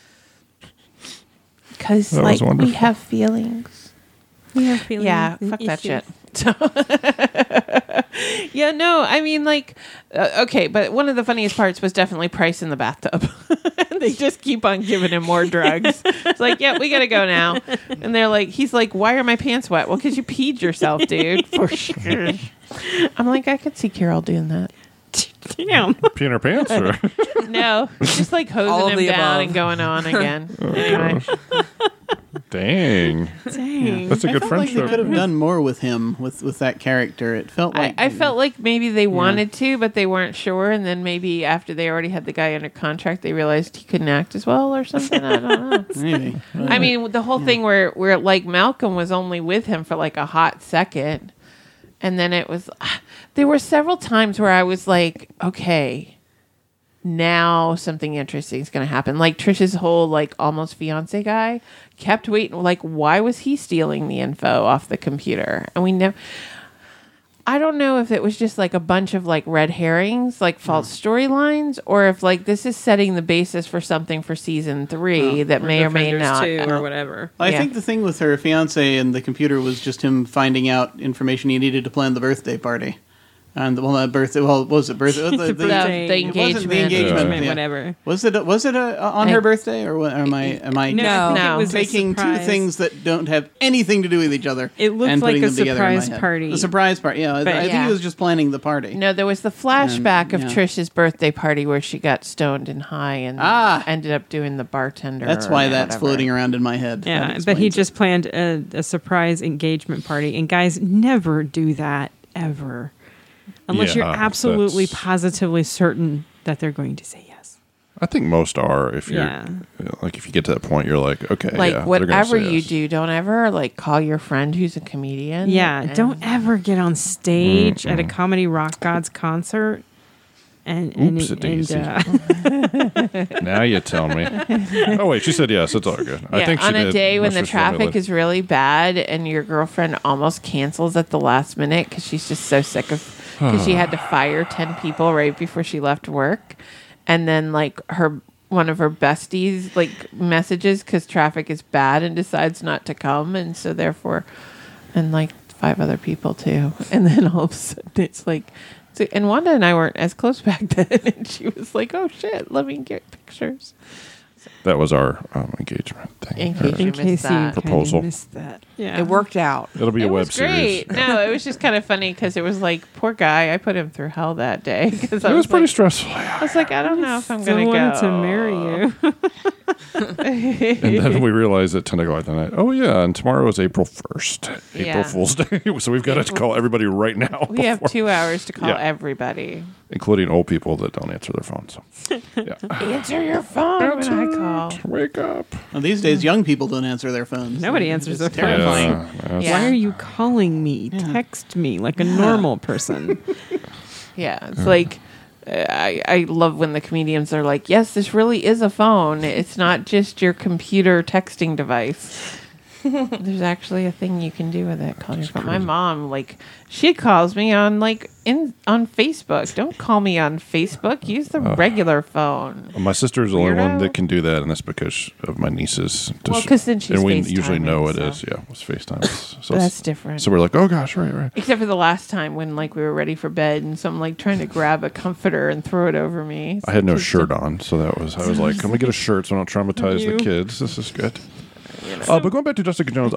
Because
That
like
was
we
wonderful.
have feelings.
We have feelings.
Yeah,
and
fuck that
issues.
shit. So yeah, no, I mean like okay, but one of the funniest parts was definitely Price in the bathtub. They just keep on giving him more drugs. It's like, yeah, we gotta go now. And they're like, he's like, why are my pants wet? Well, because you peed yourself, dude, for sure. I'm like, I could see Carol doing that.
Damn.
Peeing her pants? Or?
No, just like
All
hosing
of
him
the
down
above.
and going on again. Anyway,
Dang.
Dang.
That's a
I
good
felt like they
friendship.
could have done more with him with that character. It felt like
I felt like maybe they wanted to, but they weren't sure. And then maybe after they already had the guy under contract, they realized he couldn't act as well or something. I don't know.
maybe.
I mean, the whole thing where like Malcolm was only with him for like a hot second. And then it was, there were several times where I was like, okay, now something interesting is going to happen. Like Trish's whole like almost fiance guy kept waiting. Like, why was he stealing the info off the computer? And we never, I don't know if it was just like a bunch of like red herrings, like false storylines, or if like this is setting the basis for something for season 3 that may or may
Defenders
not.
2 or whatever.
I
Yeah.
think the thing with her fiance and the computer was just him finding out information he needed to plan the birthday party. And well, not birthday. Well, what was it birthday?
The
The
birthday.
It wasn't the
engagement.
engagement. yeah.
Whatever.
Was it on her birthday or what? Am I
No, I think
No.
it was a
taking two
surprise.
things that don't have anything to do with each other?
It looked
and
like
putting
a
them together in my
surprise
head?
party.
The surprise party. Yeah, I think
yeah.
he was just planning the party.
No, there was the flashback of
yeah.
Trish's birthday party where she got stoned and high and ended up doing the bartender.
That's
or
why that's
whatever.
floating around in my head.
Yeah,
That
but he
explains
just planned a surprise engagement party. And guys, never do that, ever. Unless you're
Yeah,
absolutely,
that's-
positively certain that they're going to say yes.
I think most are. If you're like, if you get to that point, you're like, okay,
Like,
they're gonna
whatever
say
you
yes.
do, don't ever, like, call your friend who's a comedian.
Yeah,
and-
don't ever get on stage at a Comedy Rock Gods concert.
Oopsie-daisy. Now you tell me. Oh wait, she said yes. It's all good. I think she
on a
did.
day when
Must
the
have told me
traffic
later.
is really bad and your girlfriend almost cancels at the last minute because she's just so sick of because she had to fire 10 people right before she left work, and then like one of her besties like messages because traffic is bad and decides not to come, and so therefore, and like 5 other people too, and then all of a sudden it's like. So, and Wanda and I weren't as close back then, and she was like, "Oh shit, let me get pictures."
That was our engagement thing.
In case you
In
missed
case
that.
you
Proposal.
kinda missed that. Yeah.
It worked out.
It'll be a
It
web
was
series.
great. No, it was just kind of funny because it was like, poor guy. I put him through hell that day because
It was pretty
like,
stressful.
I was like, I don't know if I'm
Still
gonna
wanted
go
to marry you.
And then we realized at 10 o'clock that night, oh yeah, and tomorrow is April 1st, April
Yeah.
Fool's Day. So we've got to call everybody right now,
We have
before-
2 hours to call
Yeah.
everybody.
including old people that don't answer their phones. So, yeah.
Answer your phone when I call.
Wake up.
Well, these days, young people don't answer their phones.
Nobody answers
It's
their phone.
terrifying.
that's-
Yeah.
Why are you calling me? Text me like a normal person.
Yeah, it's like I love when the comedians are like, "Yes, this really is a phone. It's not just your computer texting device." There's actually a thing you can do with it called your phone. My mom, like, she calls me on on Facebook. Don't call me on Facebook. Use the regular phone.
My sister's the only one
Weirdo.
that can do that, and that's because of my nieces.
Well, 'cause then she's
and we usually
FaceTiming,
know it
so.
is. Yeah, it's FaceTime. So
That's different.
So we're like, oh gosh, right.
Except for the last time when like we were ready for bed and someone like trying to grab a comforter and throw it over me.
I had no shirt on, so I was like, I'm gonna get a shirt so I don't traumatize
You.
the kids. This is good. But going back to Jessica Jones,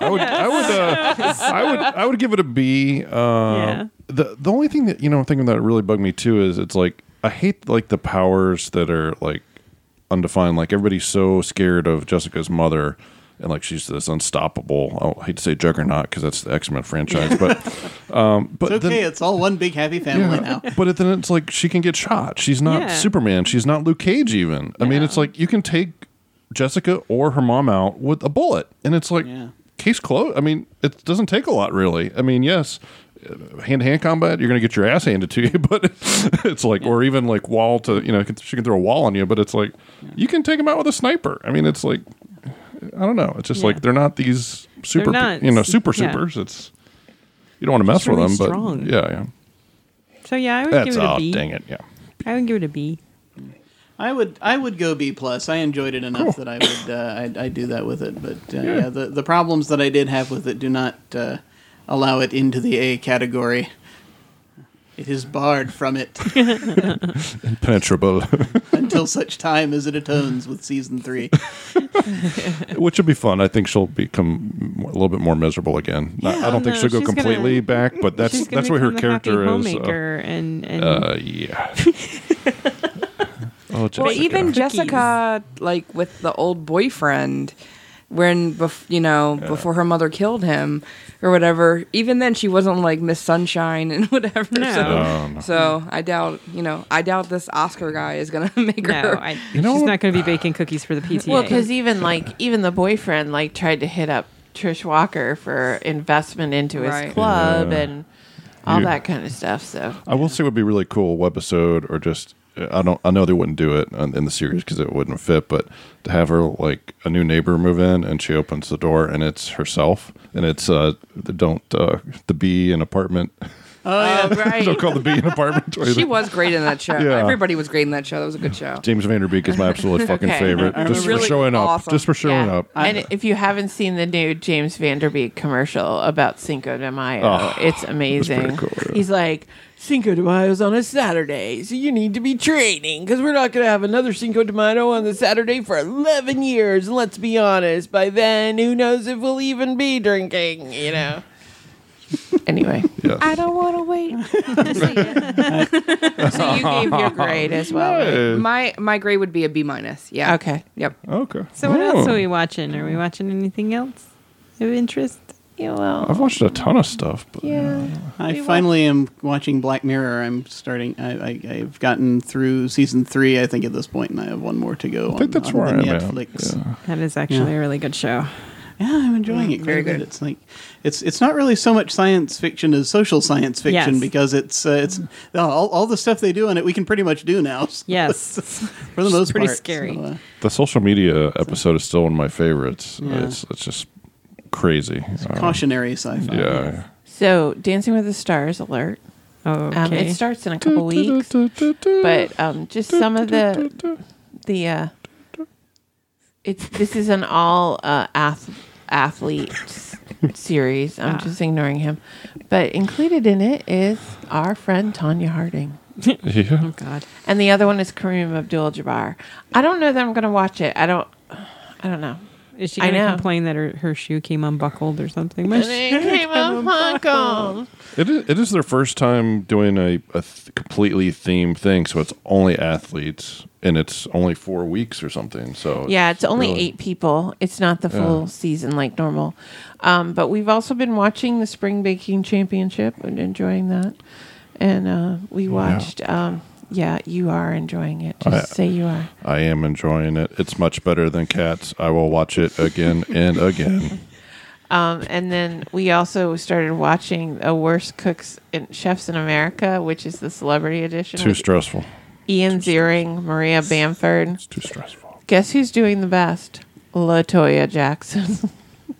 I would give it a B.
Yeah.
The only thing that thinking that really bugged me too is it's like I hate like the powers that are like undefined. Like everybody's so scared of Jessica's mother. And like she's this unstoppable. I hate to say juggernaut because that's the X-Men franchise, but
It's okay. It's all one big happy family now.
But then it's like she can get shot. She's not
Yeah.
Superman. She's not Luke Cage even. I mean, it's like you can take Jessica or her mom out with a bullet, and it's like case closed. I mean, it doesn't take a lot really. I mean, yes, hand-to-hand combat, you're going to get your ass handed to you, but it's like, or even like wall to, she can throw a wall on you, but it's like you can take them out with a sniper. I mean, it's like, I don't know. It's just like they're not these super,
not-
super
yeah.
supers. It's you don't want to mess
Just
with
really
them,
strong.
but yeah.
So yeah, I would
That's
give it a
all.
B.
Dang it, yeah.
I would give it a B.
I would go B plus. I enjoyed it enough that I would I'd do that with it. But the problems that I did have with it do not allow it into the A category. It is barred from it
Impenetrable.
until such time as it atones with season 3.
Which will be fun. I think she'll become a little bit more miserable again. I don't think
no,
she'll go
she's gonna-
completely back, but that's
She's gonna
what her
become the happy
character is.
homemaker and
Yeah. Oh, Jessica.
Well, even
Cookies.
Jessica, like with the old boyfriend, when before her mother killed him or whatever. Even then, she wasn't like Miss Sunshine and whatever.
No.
So I doubt this Oscar guy is gonna make her.
no, she's not going to be baking cookies for the PTA.
Well, because even the boyfriend like tried to hit up Trish Walker for investment into his
Right.
club
Yeah.
and all
You-
that kind of stuff. So
I will say it would be really cool webisode or just I know they wouldn't do it in the series because it wouldn't fit, but to have her like a new neighbor move in and she opens the door and it's herself and it's the bee in apartment.
oh, right.
Don't call the bee in apartment.
She was great in that show.
Yeah.
Everybody was great in that show. That was a good show.
James Vanderbeek is my absolute fucking
Okay.
favorite. Just for
Really
showing up.
awesome.
Just for showing
Yeah.
up.
And if you haven't seen the new James Vanderbeek commercial about Cinco de Mayo,
Oh,
it's amazing.
pretty cool, yeah.
He's like, Cinco de Mayo's on a Saturday, so you need to be training because we're not going to have another Cinco de Mayo on the Saturday for 11 years. And let's be honest, by then, who knows if we'll even be drinking, Anyway,
Yeah.
I don't want to wait to see it. So you gave your grade as well, right?
My grade would be a B minus. Yeah.
Okay.
Yep.
Okay.
so what else
Oh.
are we watching? Are we watching anything else of interest?
Yeah, well,
I've watched a ton of stuff. But,
yeah.
I finally am watching Black Mirror. I'm starting. I've gotten through season 3, I think, at this point, and I have one more to go.
I think that's where
on
I'm at.
Netflix.
Yeah.
That is actually a really good show.
Yeah, I'm enjoying it.
Very
quite a bit.
good.
It's like it's not really so much science fiction as social science fiction
Yes.
because it's all the stuff they do in it we can pretty much do now. So
Yes.
for the most
pretty
part.
scary.
So,
The social media episode is still one of my favorites.
Yeah.
It's just crazy.
cautionary sci-fi.
Yeah.
So, Dancing with the Stars alert.
Okay.
It starts in a couple weeks, but just some of the this is an all athlete series. I'm just ignoring him, but included in it is our friend Tanya Harding.
Yeah.
Oh God.
And the other one is Kareem Abdul-Jabbar. I don't know that I'm going to watch it. I don't know.
Is she
I
going to
know.
complain that her shoe came unbuckled or something?
And it came unbuckled.
It is their first time doing a completely themed thing, so it's only athletes, and it's only 4 weeks or something. So
Yeah, it's only
really-
8 people. It's not the full season like normal. But we've also been watching the Spring Baking Championship and enjoying that. And we watched. You are enjoying it. Just say you are.
I am enjoying it. It's much better than Cats. I will watch it again and again.
And then we also started watching Worst Cooks and Chefs in America, which is the celebrity edition.
Too
with
stressful.
Ian Ziering, Maria Bamford.
It's too stressful.
Guess who's doing the best? LaToya Jackson.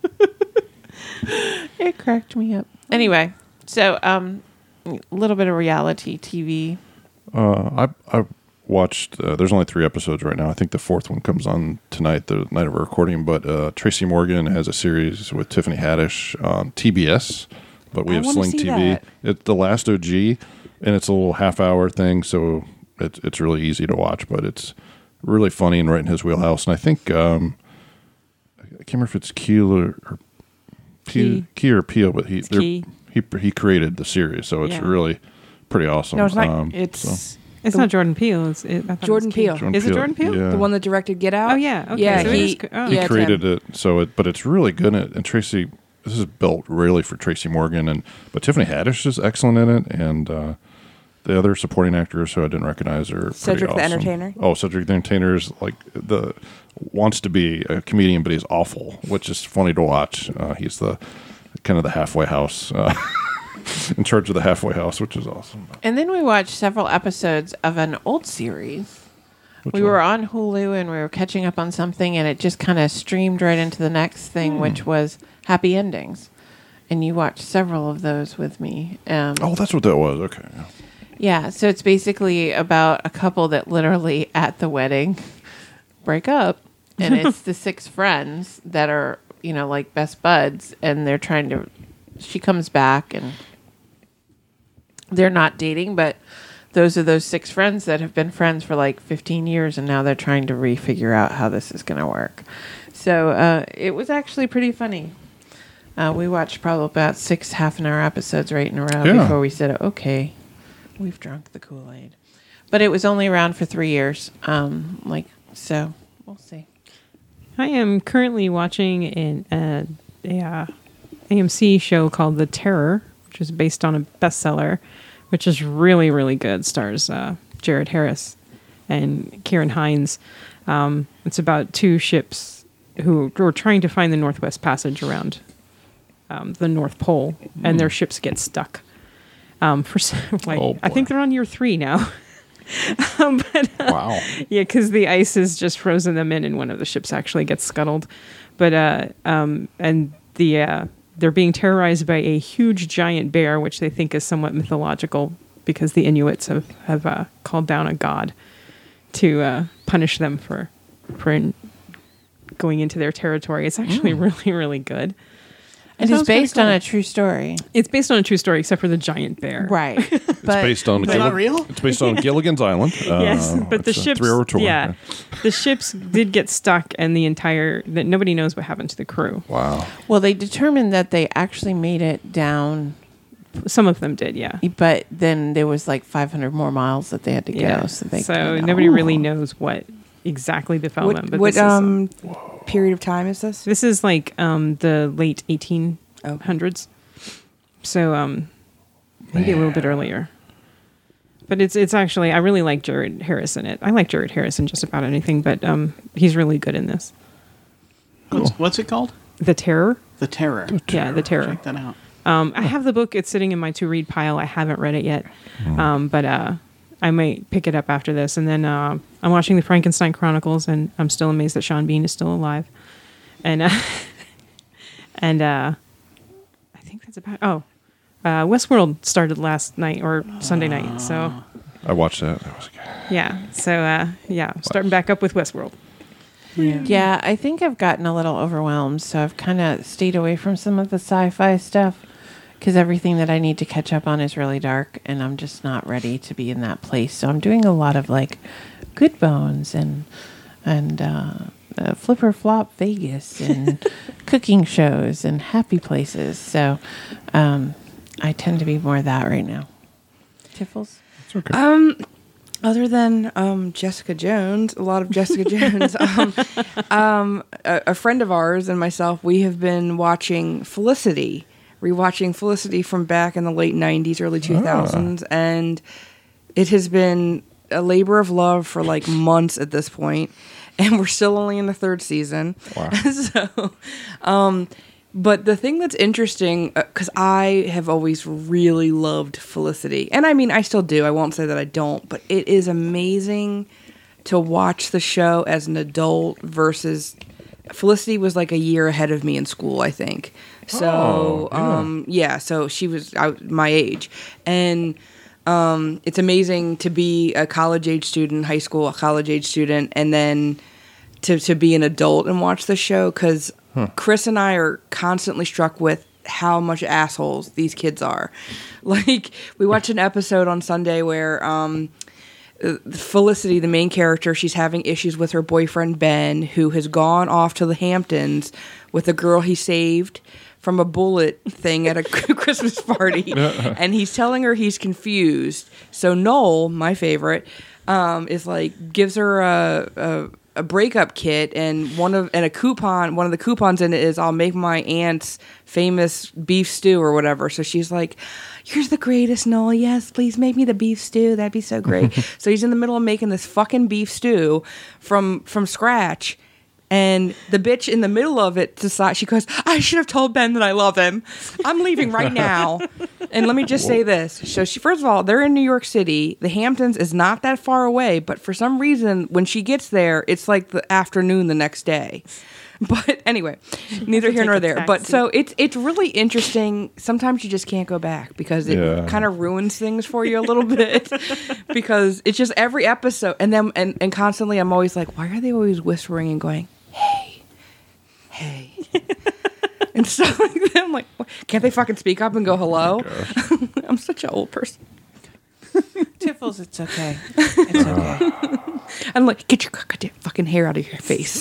It cracked me up. Anyway, so a little bit of reality TV.
I watched. There's only 3 episodes right now. I think the 4th one comes on tonight, the night of our recording. But Tracy Morgan has a series with Tiffany Haddish on TBS. But we
I
have
wanna
Sling
see
TV.
that.
It's the last OG, and it's a little half-hour thing, so it's really easy to watch. But it's really funny and right in his wheelhouse. And I think I can't remember if it's Keel or Key or Peel, but
Key.
he created the series, so it's
Yeah.
really pretty awesome.
No, it's not.
So-
It's not Jordan Peele. I thought it was
Jordan
Key.
Peele.
Jordan
Is it Jordan Peele?
Yeah.
The one that directed Get Out.
Oh yeah. Okay.
Yeah,
so it
he-
is co- oh.
He
Yeah, it's
created
him.
it, but it's really good in it. And Tracy, this is built really for Tracy Morgan, but Tiffany Haddish is excellent in it, and the other supporting actors who I didn't recognize are
Cedric
pretty
the
awesome.
Entertainer?
Oh, Cedric the Entertainer is like wants to be a comedian, but he's awful, which is funny to watch. He's the kind of the halfway house. In charge of the halfway house, which is awesome.
And then we watched several episodes of an old series. We were on Hulu and we were catching up on something, and it just kind of streamed right into the next thing, which was Happy Endings. And you watched several of those with me.
Oh, that's what that was. Okay.
Yeah, so it's basically about a couple that literally at the wedding break up, and it's the 6 friends that are, like best buds, and they're trying to. She comes back, and they're not dating, but those are those 6 friends that have been friends for like 15 years, and now they're trying to refigure out how this is going to work. So it was actually pretty funny. We watched probably about 6 half-an-hour episodes right in a row before we said, okay, we've drunk the Kool-Aid. But it was only around for 3 years. So we'll see.
I am currently watching an AMC show called The Terror, which is based on a bestseller, which is really, really good. Stars Jared Harris and Kieran Hines. It's about 2 ships who were trying to find the Northwest Passage around the North Pole, and their ships get stuck. I think they're on year 3 now.
Wow.
Yeah, because the ice has just frozen them in, and one of the ships actually gets scuttled. But they're being terrorized by a huge giant bear, which they think is somewhat mythological because the Inuits have called down a god to punish them for going into their territory. It's actually really, really good.
And it's based on a true story.
It's based on a true story, except for the giant bear.
Right.
It's based on
not real?
It's based on Gilligan's Island.
Yes, but the
it's a
ships,
3-hour tour.
yeah, the ships did get stuck, and that nobody knows what happened to the crew.
Wow.
Well, they determined that they actually made it down,
Some of them did, yeah.
but then there was like 500 more miles that they had to go.
Yeah.
So they
nobody really knows what exactly befell them. But
What
this is,
period of time is this?
this is like the late 1800s. 1800s. So maybe a little bit earlier. But it's actually, I really like Jared Harris in it. I like Jared Harris in just about anything, but he's really good in this.
What's it called?
The Terror.
The Terror.
Yeah, The Terror.
Check that out.
I have the book. It's sitting in my to-read pile. I haven't read it yet, but I might pick it up after this. And then I'm watching the Frankenstein Chronicles, and I'm still amazed that Sean Bean is still alive. And I think that's about. Westworld started last night or Sunday night. So
I watched that. That was good.
yeah. So starting back up with Westworld.
Yeah, I think I've gotten a little overwhelmed, so I've kind of stayed away from some of the sci-fi stuff because everything that I need to catch up on is really dark, and I'm just not ready to be in that place. So I'm doing a lot of like Good Bones and Flipper Flop Vegas and cooking shows and happy places. So I tend to be more that right now. Tiffles?
It's okay.
Other than Jessica Jones, a lot of Jessica Jones, a friend of ours and myself, we have been watching Felicity, rewatching Felicity from back in the late 90s, early 2000s, and it has been a labor of love for like months at this point, and we're still only in the third season.
Wow.
So, but the thing that's interesting, because I have always really loved Felicity, and I mean, I still do. I won't say that I don't, but it is amazing to watch the show as an adult versus Felicity was like a year ahead of me in school, I think. So, so she was my age, and it's amazing to be a college-age student, high school, a college-age student, and then to be an adult and watch the show, because Chris and I are constantly struck with how much assholes these kids are. Like, we watched an episode on Sunday where Felicity, the main character, she's having issues with her boyfriend Ben, who has gone off to the Hamptons with a girl he saved from a bullet thing at a Christmas party, and he's telling her he's confused. So Noel, my favorite, is like, gives her a breakup kit, and a coupon. One of the coupons in it is, I'll make my aunt's famous beef stew or whatever. So she's like, you're the greatest, Noel. Yes, please make me the beef stew. That'd be so great. So he's in the middle of making this fucking beef stew from scratch. And the bitch in the middle of it decides, she goes, I should have told Ben that I love him. I'm leaving right now. And let me just say this. So first of all, they're in New York City. The Hamptons is not that far away, but for some reason, when she gets there, it's like the afternoon the next day. But anyway, neither here nor there. But so it's really interesting. Sometimes you just can't go back because it kind of ruins things for you a little bit, because it's just every episode. And then and constantly I'm always like, why are they always whispering and going, hey. And stuff like that. I'm like, can't they fucking speak up and go hello? Oh, I'm such an old person.
Tiffles, it's okay. It's okay.
I'm like, get your goddamn fucking hair out of your face.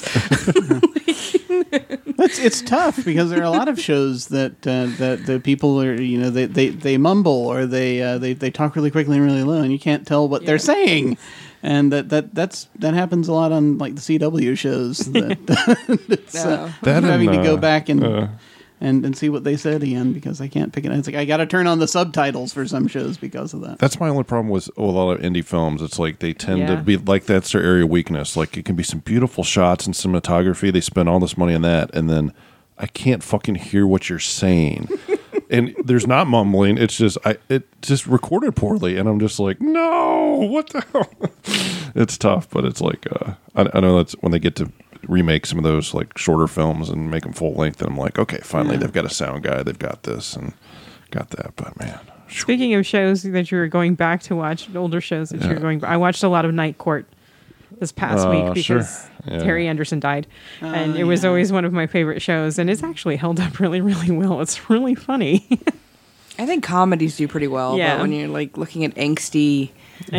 It's tough because there are a lot of shows that the people are, they mumble or they talk really quickly and really low, and you can't tell what they're saying. And that happens a lot on like the CW shows. That having to go back and see what they said again because I can't pick it. It's like I got to turn on the subtitles for some shows because of that.
That's my only problem with a lot of indie films. It's like they tend to be like that's their area of weakness. Like it can be some beautiful shots and cinematography. They spend all this money on that, and then I can't fucking hear what you're saying. And there's not mumbling. It's just just recorded poorly, and I'm just like, no, what the hell? It's tough, but it's like I know that's when they get to remake some of those like shorter films and make them full length, and I'm like, okay, finally they've got a sound guy, they've got this and got that. But man,
speaking of shows that you were going back to watch, older shows that you're going, I watched a lot of Night Court this past week because Terry Anderson died, and it was always one of my favorite shows, and it's actually held up really, really well. It's really funny.
I think comedies do pretty well, but when you're like looking at angsty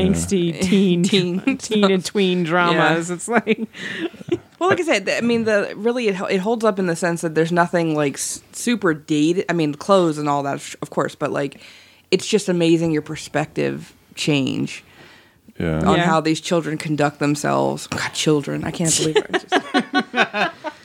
teen and tween dramas, it's like. Well, like I said, I mean, it holds up in the sense that there's nothing like super dated. I mean, clothes and all that, of course, but like, it's just amazing your perspective change. On how these children conduct themselves. God, children. I can't believe it.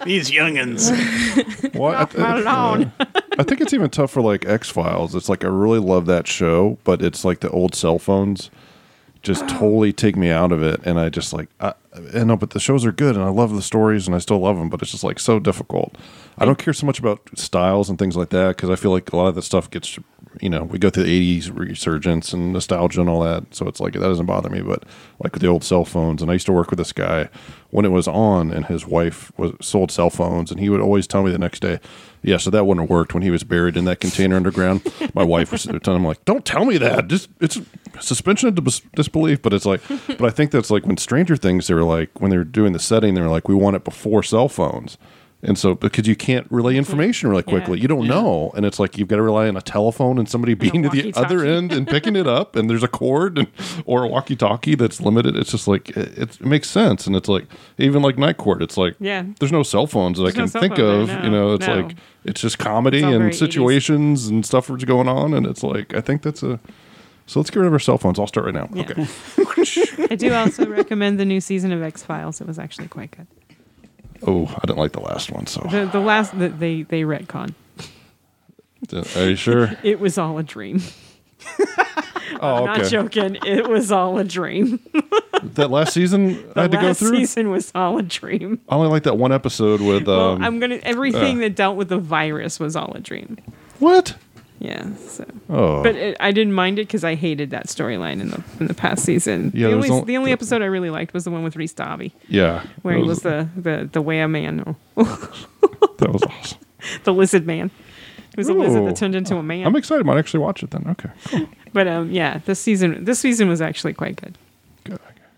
These youngins.
What? I think it's even tough for like X-Files. It's like I really love that show, but it's like the old cell phones just totally take me out of it, and I just like I know, but the shows are good, and I love the stories, and I still love them, but it's just like so difficult. I don't care so much about styles and things like that because I feel like a lot of that stuff gets, we go through the 80s resurgence and nostalgia and all that, so it's like that doesn't bother me. But like with the old cell phones, and I used to work with this guy when it was on, and his wife sold cell phones, and he would always tell me the next day, yeah, so that wouldn't have worked when he was buried in that container underground. My wife was telling him, like, don't tell me that. Just it's suspension of disbelief. But it's like, but I think that's like when Stranger Things, they were like, when they were doing the setting, they were like, we want it before cell phones. And so, because you can't relay information really quickly, you don't know. And it's like, you've got to rely on a telephone and somebody being at the other end and picking it up. And there's a cord or a walkie-talkie that's limited. It's just like, it makes sense. And it's like, even like Night Court, it's like, there's no cell phones that I can think of. It's like, it's just comedy and situations 80s. And stuff that's going on. And it's like, I think that's so let's get rid of our cell phones. I'll start right now. Yeah. Okay.
I do also recommend the new season of X-Files. It was actually quite good.
Oh, I didn't like the last one. So
the last they retcon.
Are you sure?
It was all a dream.
I'm
not joking. It was all a dream.
That last season I had to go through.
The last season was all a dream.
I only like that one episode with.
Everything that dealt with the virus was all a dream.
What?
Yeah. So. But I didn't mind it because I hated that storyline in the past season. Yeah, the only episode I really liked was the one with Rhys Dobby.
Yeah.
Where he was the whale man.
That was awesome.
The lizard man. It was a lizard that turned into a man.
I'm excited. I might actually watch it then. Okay. Cool.
But this season was actually quite good.
Good.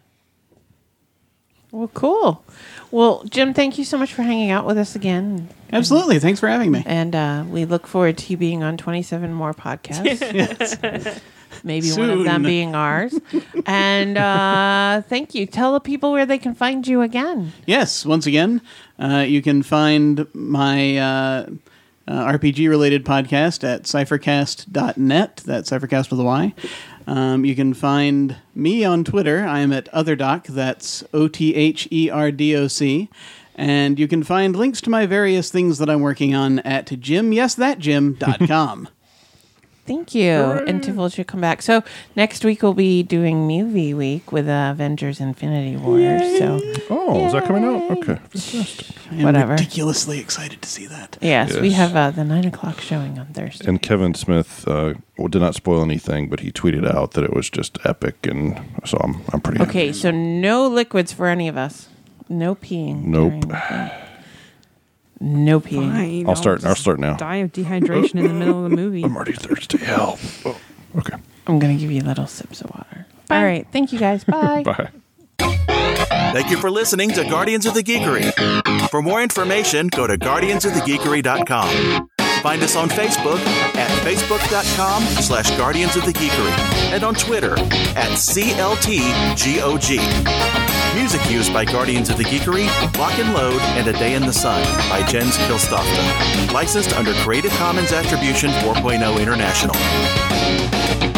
Well, cool. Well, Jim, thank you so much for hanging out with us again.
Absolutely. Thanks for having me.
And we look forward to you being on 27 more podcasts.
Yes.
Maybe soon. One of them being ours. And thank you. Tell the people where they can find you again.
Yes. Once again, you can find my RPG-related podcast at cyphercast.net. That's Cyphercast with a Y. You can find me on Twitter. I am at OtherDoc. That's OTHERDOC. And you can find links to my various things that I'm working on at JimYesThatJim.com.
Thank you.
Hooray.
And Tifl should come back. So next week we'll be doing Movie Week with Avengers Infinity Wars. Yay. So
is that coming out? Okay. Fantastic.
I'm ridiculously excited to see that.
Yes. We have the 9:00 showing on Thursday.
And Kevin Smith did not spoil anything, but he tweeted out that it was just epic, and so I'm pretty happy.
Okay, so no liquids for any of us. No peeing.
Nope.
No peeing.
Fine,
I'll start now.
Die of dehydration in the middle of the movie.
I'm already thirsty. Help. Oh, okay.
I'm going to give you little sips of water. Bye. All right. Thank you, guys. Bye.
Bye.
Thank you for listening to Guardians of the Geekery. For more information, go to guardiansofthegeekery.com. Find us on Facebook at facebook.com/Guardians of the Geekery and on Twitter at CLTGOG. Music used by Guardians of the Geekery, Lock and Load, and A Day in the Sun by Jens Kilstofta. Licensed under Creative Commons Attribution 4.0 International.